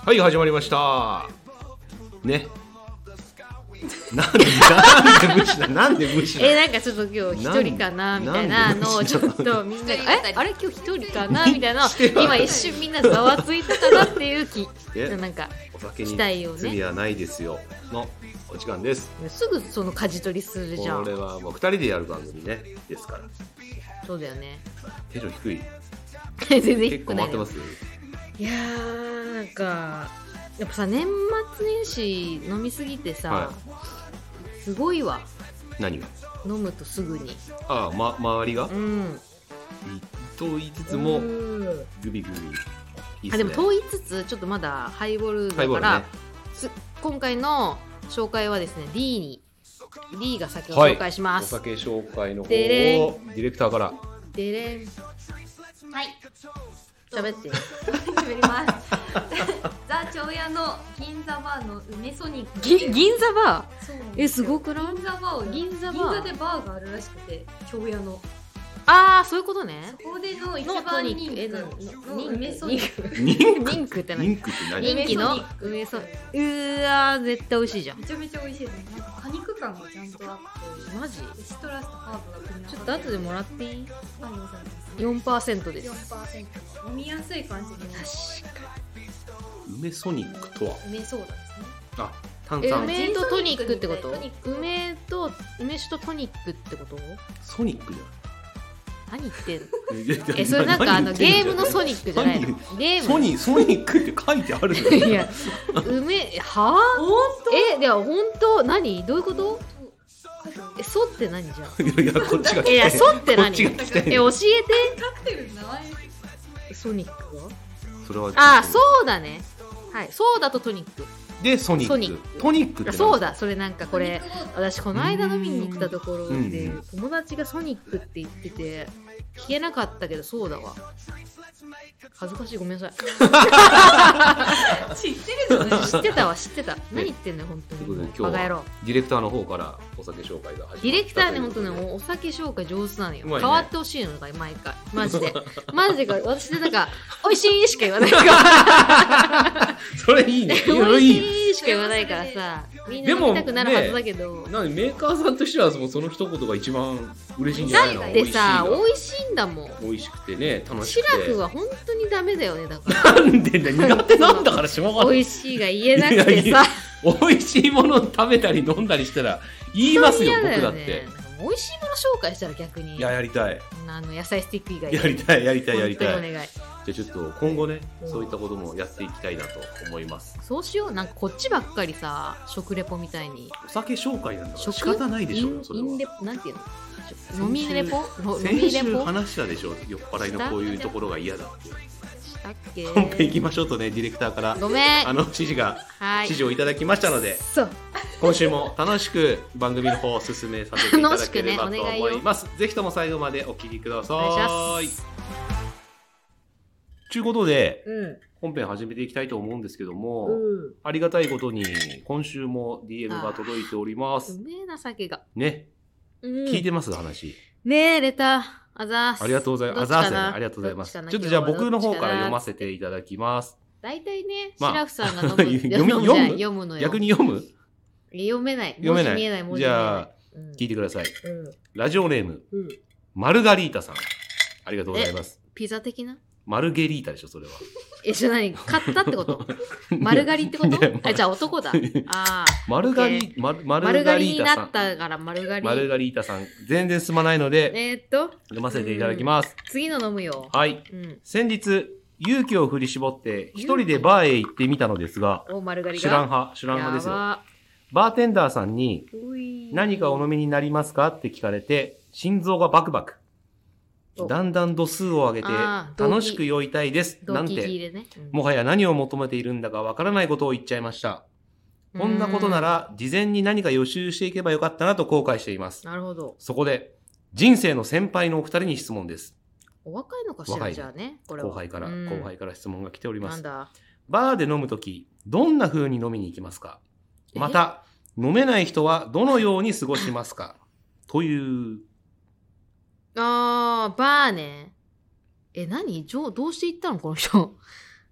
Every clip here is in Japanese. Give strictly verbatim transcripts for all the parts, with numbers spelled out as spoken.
はい、始まりましたね。なんでなんで無視だなんで無視だえなんかちょっと今日一人かなみたいなのをちょっとみんながえあれ今日一人かなみたいな今一瞬みんなざわついたかなっていう気なんかお酒に期待をね罪はないですよのお時間です。 すぐその舵取りするじゃん。 これはもうふたりでやる番組ねですから。 そうだよね。 テンション低い全然低結構くない回ってます。 いやーなんかやっぱさ年末年始飲みすぎてさ、 はすごいわ。 何が飲むとすぐにああ、ま、周りが、 うんと言いつつもうんグビグビいいっすね。 あでもと言いつつちょっとまだハイボールだハイボールから、 ねす今回の紹介はですね D に D が先を紹介しまおす。 酒紹介の方をでれんディレクターからでれんはい、 喋って喋ります。ザ・長屋の銀座バーの梅ソニック。 ぎ銀座バそうなんーえですよすごくない？ 銀座バーを銀座バー銀座でバーがあるらしくて、長屋の。 ああそういうことね。 ここでの一のト番ニックえ人気のなの梅ソニック。 ニンクリンクってニン何？ クって何人気の梅梅そうーわー絶対美味しいじゃん。 めちゃめちゃ美味しいですね。なんか果肉感がちゃんとあって、 マジ？ シトラスとハーブが組み合わさってちょっと後でもらっていい？ ありがとうございます。 よんパーセント です。 よんパーセント 飲みやすい感じの確か梅ソニックとは梅ソーダですね。 あ炭え酸梅とトニックってことトニッ？ク梅と梅酒とトニックってこと？ ソニックじゃ何言ってんの？ ないえそれなんかあのゲームのソニックじゃないの？ 何ゲームソニソニックって書いてあるのいや梅はあ？ 本えでは本当何どういうこと？えそって何じゃん？ いやいやこっちが聞きたいえいやそって何？ こっちが聞きたいえ教えカクテルの名前てソニックは？ それはあそうだね。はいソーダとトニック。 でソニックソニックトニックって何そうだそれなんかこれ私この間飲みに行ったところうんで友達がソニックって言ってて聞けなかったけどそうだわ。恥ずかしいごめんなさい。 知ってるじゃない。 知ってたわ知ってた。何言ってんのよ本当ということでに。 今日はバカ野郎。 ディレクターの方からお酒紹介が始まったディレクターね本当ねというこお酒紹介上手なのよ。 うまいね変わってほしいのが毎回マジでマジで私でなんか美味しいしか言わないから。 とでそれいいね美いやいい味しいしか言わないからさみんな飲みたくなるはずだけど。 なにメーカーさんとしてはもうその一言が一番嬉しいんじゃないの？ だってさ美味しいが美味しいんだもん。 美味しくてね楽しシくてラフは本当にダメだよねだからなんでだ苦手なんだからしょうがない。 美味しいが言えなくていやいさ美味しいものを食べたり飲んだりしたら言いますよ本当に嫌僕だって。 美味しいもの紹介したら逆にいややりたいあの野菜スティック以外でやりたいやりたいやりたい。 本当にお願い。 じゃあちょっと今後ねうんそういったこともやっていきたいなと思います。 そうしようなんかこっちばっかりさ食レポみたいにお酒紹介なんだから食仕方ないでしょうインよそれインレは。 ポなんていうの週飲みレポの飲み先週レポ話したでしょ酔っ払いのこういうところが嫌だって。 したっけ本編行きましょうとねディレクターからごめんあの指示がはい指示をいただきましたので、 そう今週も楽しく番組の方を進めさせていただければと楽しくねお願いよ思います。ぜひとも最後までお聞きくださお願いい。 しますということでうん本編始めていきたいと思うんですけども、 うんありがたいことに今週も ディーエム が届いておりまうす。 めえな酒がね、 うん聞いてます話。 ねえレターあざーすありがとうございます。あどっちかなざーすねありがとうございます。ちょどっちかなっとじゃあ僕の方から今日はどっちかな読ませていただきます。 大体ね、 まあシラフさんが飲む読み飲むじゃん読む読むのよ。 逆に読む読めない。 読めない文字見えない。文字じ見えないゃあうん聞いてください。 うんラジオネーム、 うんマルガリータさん。ありがとうございます。 ピザ的なマルゲリータでしょ、それは。 え、じゃあ何買ったってこと丸刈りってこといやまああ、じゃあ男だ。ああ。 マルガリ、マルマル丸ガ刈りになっリータさん。 たから丸刈り。 マルガリータさん、全然進まないので、 えーっと、 読ませていただきます。 次の飲むよ。 はい。 うん。 先日、勇気を振り絞って、一人でバーへ行ってみたのですが、 お、丸刈りが。 知らん派、知らん派ですよ。 やバーテンダーさんに、 ばうい何かお飲みになりますかって聞かれて、心臓がバクバク。 おだんだん度数を上げて、 あー動機楽しく酔いたいです。なん動機切て、 れね。うんもはや何を求めているんだかわからないことを言っちゃいました。こんなことなら、事前に何か予習していけばよかったなと後悔しています。 なるほど。 そこで、人生の先輩のお二人に質問です。 お若いのかしら、 若いじゃあね。これは後輩から、 うん後輩から質問が来ております。 なんだ。 バーで飲むとき、どんな風に飲みに行きますか？ えまた、飲めない人はどのように過ごしますか？という、 あー、バーね。え、何じょどうして行ったのこの人。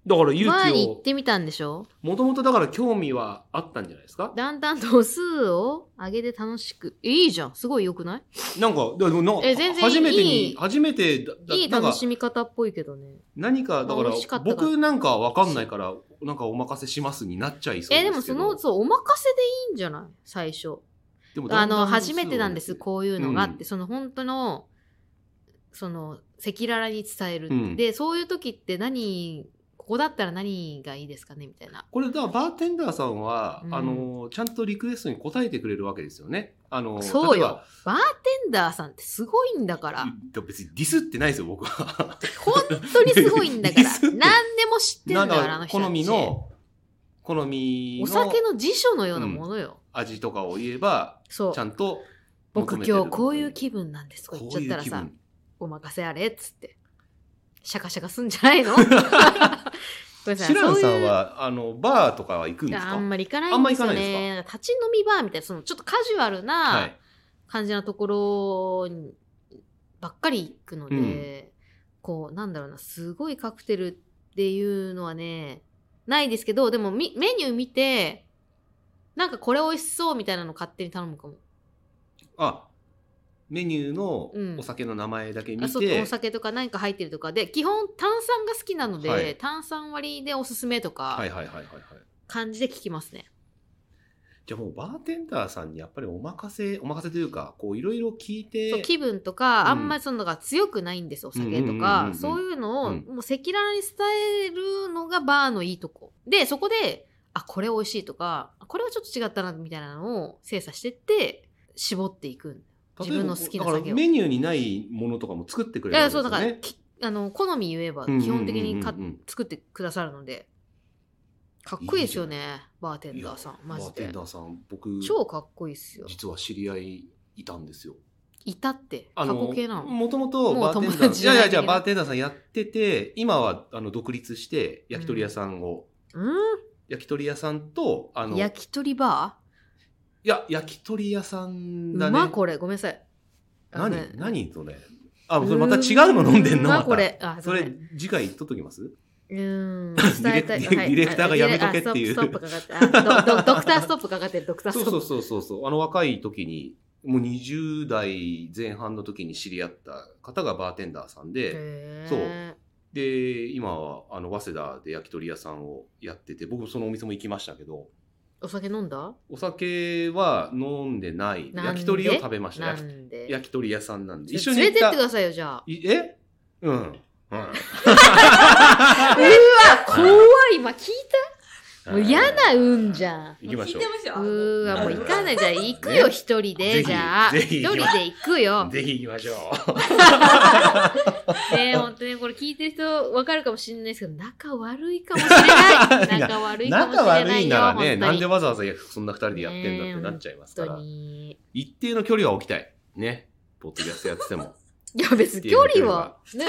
だから勇前に気を、 行ってみたんでしょ。 もともとだから興味はあったんじゃないですか。 だんだん度数を上げて楽しく。いいじゃん。すごい良くない？ なんか、でもなえ全然初めていに、 い初めてだ、だいいなんか楽しみ方っぽいけどね。 何か、だから美味しかったから僕なんかわかんないから、なんかお任せしますになっちゃいそうですけど。 え、でもその、そう、お任せでいいんじゃない最初。 でもだんだんあの、初めてなんです、こういうのがって、 うんその本当の、その、赤裸々に伝える、 うんで、そういう時って何、ここだったら何がいいですかねみたいな。 これだからバーテンダーさんは、 うんあのちゃんとリクエストに応えてくれるわけですよね。あのそうよ例えば。 バーテンダーさんってすごいんだから。 別にディスってないですよ僕は。 本当にすごいんだから。 ディスって何でも知ってんだから、あなんかの人たち。 好みの好みおの酒の辞書のようなものよ。 味とかを言えばそうちゃんと僕求めてる今日こういう気分なんですとか言っちゃったらさこういう気分、 お任せあれっつってシャカシャカすんじゃないの？これさシランさそういうんはあのバーとかは行くんですか？ あんまり行かないあんまんですよ行かないですね。立ち飲みバーみたいな、そのちょっとカジュアルはない感じなところにばっかり行くので、 うんこう、なんだろうな、すごいカクテルっていうのはね、ないですけど、でもみメニュー見て、なんかこれ美味しそうみたいなの勝手に頼むかも。 あ、メニューのうんお酒の名前だけ見あそうて、 お酒とか何か入ってるとかで、基本炭酸が好きなので、 はい炭酸割りでおすすめとかはいはいはいはいはい。 感じで聞きますね。 じゃあもうバーテンダーさんにやっぱりお任せ、お任せというか、こういろいろ聞いて、 そう気分とか、 うんあんまりそののが強くないんです、お酒とうんうんうんうんうん、 かそういうのを、 うんもう赤裸々に伝えるのがバーのいいとこ。で、そこで、あ、これ美味しいとか、これはちょっと違ったな、みたいなのを精査してって、絞っていくん。自分の好きなだから酒を。 メニューにないものとかも作ってくれいや、そう、 るわけですよね。 だから、きあの、好み言えば、 うんうんうんうん基本的にか作ってくださるので、かっこいいですよね、バーテンダーさん、マジでバーテン。ダーさん、僕、 超かっこいいっすよ。 実は知り合いいたんですよ。 いたって、過あの去形なの。 もともともうバーテンダー、 友達じゃないいやいや、じゃあバーテンダーさんやってて、今はあの独立して焼き鳥屋さんを、 うん焼き鳥屋さんと、あの、い焼き鳥バや、焼き鳥屋さんーだね。 うまこれ、ごめんなさい。あごめ何ん何それ。あ、それまた違うの飲んでんのうままた。 これ。あ、 それごめん、 次回言っとっときますうーん、 ディレ伝えたい。 ディレクターがやめとけっていうあストップ、ストップかかってあドドドクターストップかかってる、ドクターストップ。 そうそうそうそうそう。あの若い時に、もうにじゅう代前半の時に知り合った方がバーテンダーさんで、 へーそうで、今はあの早稲田で焼き鳥屋さんをやってて、僕もそのお店も行きましたけど、 お酒飲んだお酒は飲んでない。 なんで焼き鳥を食べました。 な焼きんで焼き鳥屋さんなんで。 連れてってくださいよ、じゃあ。 いえうん。うん。 うわ、怖い、今聞いたもう嫌な運じゃん。 行きましょう聞いて。ましたうーわ、もう行かない。じゃあ行くねよ、一人で。 ぜひじゃあ。 ぜひ一人で行くよ。 ぜひ行きましょう。 ねえ、ほんとね、これ聞いてる人わかるかもしれないですけど、仲悪いかもしれない。仲悪いかもしれ仲悪ないよ。 いならね、 本当になんでわざわざそんな二人でやってんだってなっちゃいますか本ら。 当に。 一定の距離は置きたい。ね。ポッドキャストやってても。 いや、別に距離は。ね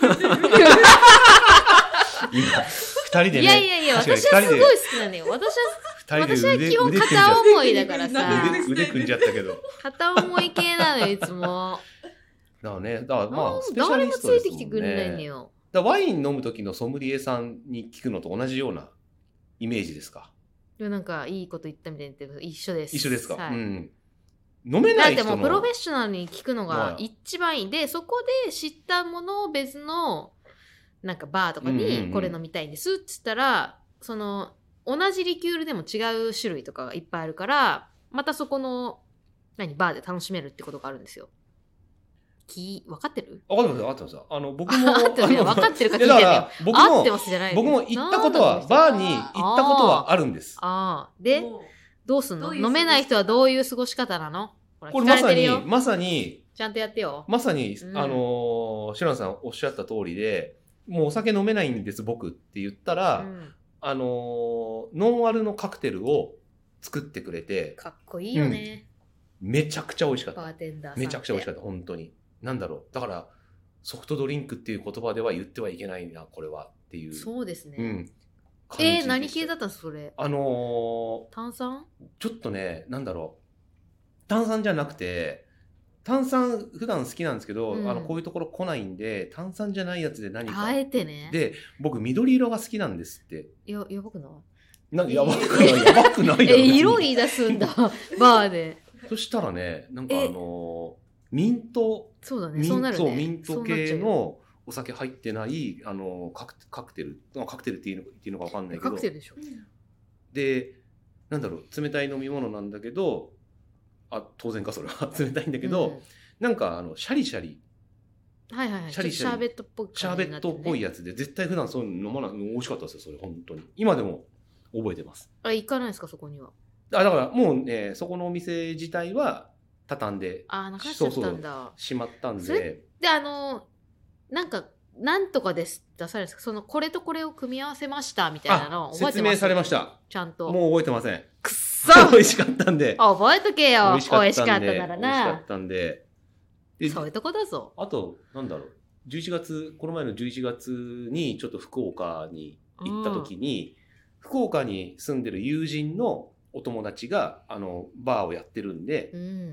今、二人でね。 いやいやいや、 確かに私はすごい二人で好きなのよ。私は、 二人で私は基本腕組んじゃ片っ思いだからさ。 腕腕組んじゃったけど。 片思い系なのよ、いつも。 だからね、だからまあ、スペシャ誰もつリストですもんね。 いてきてくれないのよ。 だからワイン飲む時のソムリエさんに聞くのと同じようなイメージですか？ でもなんか、いいこと言ったみたいに言ってるけど一緒です。 一緒ですか？ はいうん。飲めない人の。 だってもうプロフェッショナルに聞くのがはい一番いい。で、そこで知ったものを別の、なんかバーとかうんうんうんにこれ飲みたいんですって言ったら、その、同じリキュールでも違う種類とかがいっぱいあるから、またそこの、何、バーで楽しめるってことがあるんですよ。き、分かってる？ わかってますよ、わかってますよ。あの、僕も。 合ってるよ。分かってるか聞いてるよ。 いやだから僕も合ってますじゃないの僕も行ったことは、バーに行ったことはあるんです。 ああ。で、 もうどうすんの？ どういう飲めない人はどういう過ごし方なの？ほらこれ聞まさにかれてるよ、 まさに、 ちゃんとやってよ。 まさに、 うんあのー、シュランさんおっしゃった通りで、もうお酒飲めないんです、僕って言ったら、 うんあのー、ノンアルのカクテルを作ってくれて、 かっこいいよね。 めちゃくちゃ美味しかった。 バーテンダーさんって。 めちゃくちゃ美味しかった、本当に。なんだろう。だから、ソフトドリンクっていう言葉では言ってはいけないな、これはっていう。 そうですね。 うん。 えー、何系だっったのそれ？ あの炭酸？ ー、ちょっとね、なんだろう。炭酸じゃなくて、 炭酸普段好きなんですけど、 うんあのこういうところ来ないんで炭酸じゃないやつで何かあえてね。 で僕緑色が好きなんですって。 ややばくないなんかやばくないやばくないだろえ色言い出すんだバーで。 そしたらねなんかあのミントそうだねミンそうなるね。 そうミント系のお酒入ってないあのカクカクテルカクテルっていうの言っていいのか分かんないけどカクテルでしょ。 でなんだろう冷たい飲み物なんだけどあ当然かそれは冷たいんだけど、 うんなんかあのシャリシャリはいはいはい。 シャリシャリシャーベットっぽいシャーベットっぽいやつで絶対普段そういうの飲まない美味しかったですよそれ本当に今でも覚えてます。 あ行かないですかそこには。 あだからもうねそこのお店自体は畳んであなくなっちゃったんだ。 しまったんそれでであのなんかなんとかです出されるんですかそのこれとこれを組み合わせましたみたいなのあ覚えてます説明されました。 ちゃんと。 もう覚えてません。 くっそ美味しかったんで覚えとけよ。 美味しかったんで美味しかったなら美味しかなっ。たんででそういうとこだぞ。 あとなんだろうじゅういちがつこの前のじゅういちがつにちょっと福岡に行った時に、うん、福岡に住んでる友人のお友達があのバーをやってるんで、 うん、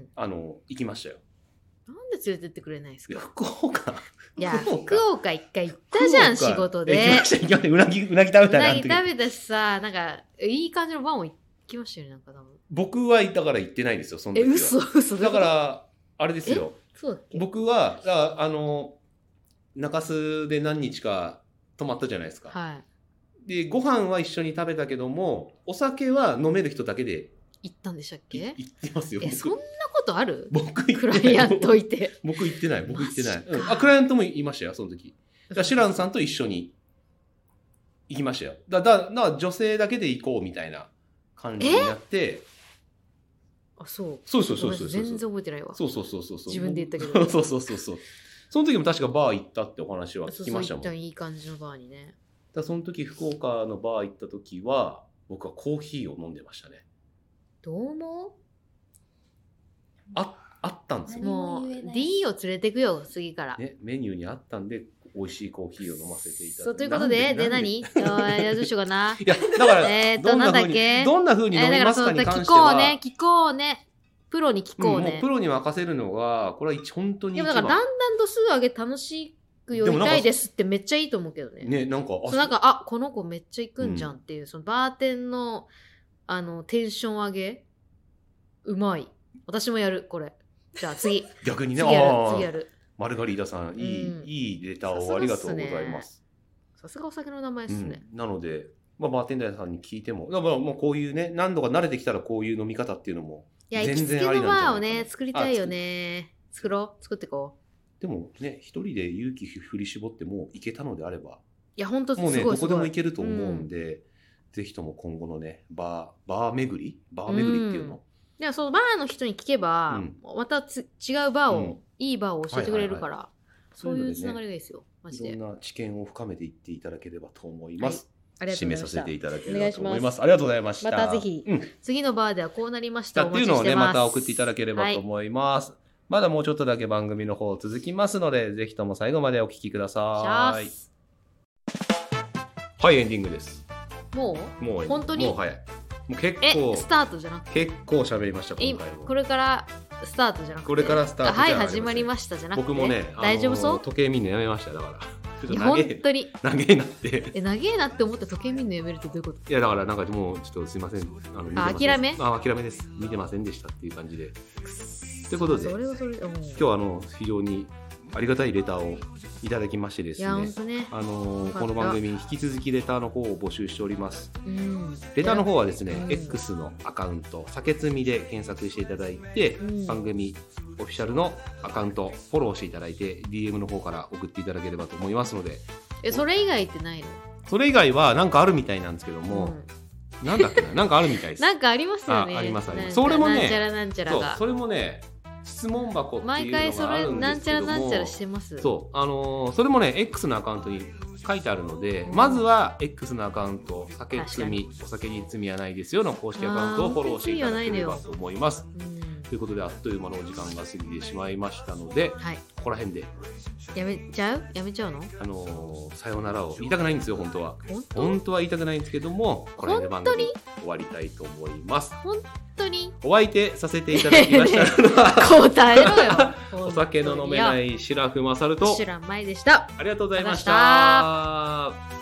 あの行きましたよ。 なんで連れてってくれないんですか。 いや福岡いや福岡一回行ったじゃん仕事で。 行きました行きましたうなぎうなぎ食べたらうなぎ食べたしさなんかいい感じのバーも行きましたよねなんか多分。 僕はだから行ってないんですよその時は。 え嘘嘘だからあれですよ。 そうだっけ。 僕はああの中洲で何日か泊まったじゃないですか。 はい。 でご飯は一緒に食べたけどもお酒は飲める人だけで行ったんでしたっけ。 行ってますよ。 えそんなことある。 僕行ってない。 クライアントいて。 僕行ってない僕行ってない。 マジかうん、あクライアントもいましたよその時。だからシュランさんと一緒に行きましたよ。だだだ女性だけで行こうみたいな感じになって。 あそうそうそうそうそうそう。 全然覚えてないわ。 そうそうそうそう。 自分で言ったけど。 そうそうそうそう。その時も確かバー行ったってお話は聞きましたもん。 そうそういい感じのバーにね。 だその時福岡のバー行った時は僕はコーヒーを飲んでましたね。 どう思う？ ああったんですよ。 もう D を連れてくよ次から。 ねメニューにあったんで美味しいコーヒーを飲ませていただいて。 そうということでで何？あどうしようかな。 いやだからえっとなんだっけ？ どんな風に飲みますかに関しては。 聞こうね聞こうね。プロに聞こうね。 もうプロに任せるのがこれは本当に一番。 でもだからだんだん度数上げ楽しく酔いたいですってめっちゃいいと思うけどね。 ねなんかそうなんかあこの子めっちゃ行くんじゃんっていう、うん、そのバーテンのあのテンション上げうまい。私もやるこれ。じゃあ次。 逆にね次やる次やる。 マルガリータさんいい、うん、いいレターをありがとうございます。 さすがお酒の名前ですね。 うん、なので、まあ、バーテンダーさんに聞いてもだからもうこういうね何度か慣れてきたらこういう飲み方っていうのもいや、行きつけのバーをね、作りたいよね。作ろう。作ってこう。でもね、一人で勇気振り絞っても行けたのであれば、 いや、本当すごい。もうね、どこでも行けけると思うんで、うん、ぜひとも今後のね、バー、バー巡りバー巡りっていうの、うん、 でもそのバーの人に聞けば、うん、またつ違うバーを、うん、いいバーを教えてくれるから、はいはいはい、そういうつながりがいいですよ。マジで。 いろんな知見を深めていっていただければと思います。はい締めさせていただければと思います。ありがとうございました。 またぜひ、うん、次のバーではこうなりましたっていうのをねまた送っていただければと思います。はい、まだもうちょっとだけ番組の方続きますのでぜひとも最後までお聞きください。はいエンディングです。 もうもう本当にもう早い。もう結構えスタートじゃなくて結構喋りました今回も。 これからスタートじゃなくてこれからスタートはい始まりましたじゃなくて僕もね大丈夫そう時計見るのやめましただから。 いや本当に長えなってえ長えなって思って時計見るのやめるってどういうこと？ いやだからなんかもうちょっとすいませんあのあ諦めあ諦めです見てませんでしたっていう感じでということでそれはそれ、うん、 今日はあの非常にありがたいレターをいただきましてですね、 いや本当ねあのこの番組に引き続きレターの方を募集しております、 うん、 レターの方はですね、 うん、 X のアカウント酒積みで検索していただいて、うん、番組オフィシャルのアカウントフォローしていただいて ディーエム の方から送っていただければと思いますのでえそれ以外ってないの？ それ以外はなんかあるみたいなんですけども、うん、なんだっけななんかあるみたいですなんかありますよね。 あ、ありますありますそれもねなんちゃらなんちゃらがそうそれもね質問箱っていうのがあるんですけども毎回それなんちゃらなんちゃらしてますそうあのー、それもね X のアカウントに書いてあるので、うん、まずは X のアカウント酒積みお酒に罪はないですよの公式アカウントをフォローしていただければと思います。 ということであっという間のお時間が過ぎてしまいましたので、 はい、 ここら辺でやめちゃうやめちゃうのあのーさようならを言いたくないんですよ本当は本当本当は言いたくないんですけども、これで番組本当に終わりたいと思います。 本当にお相手させていただきましたのは答えろよお酒の飲めないいシラフマサルと知らんまいでした。 ありがとうございましありがとうございまた。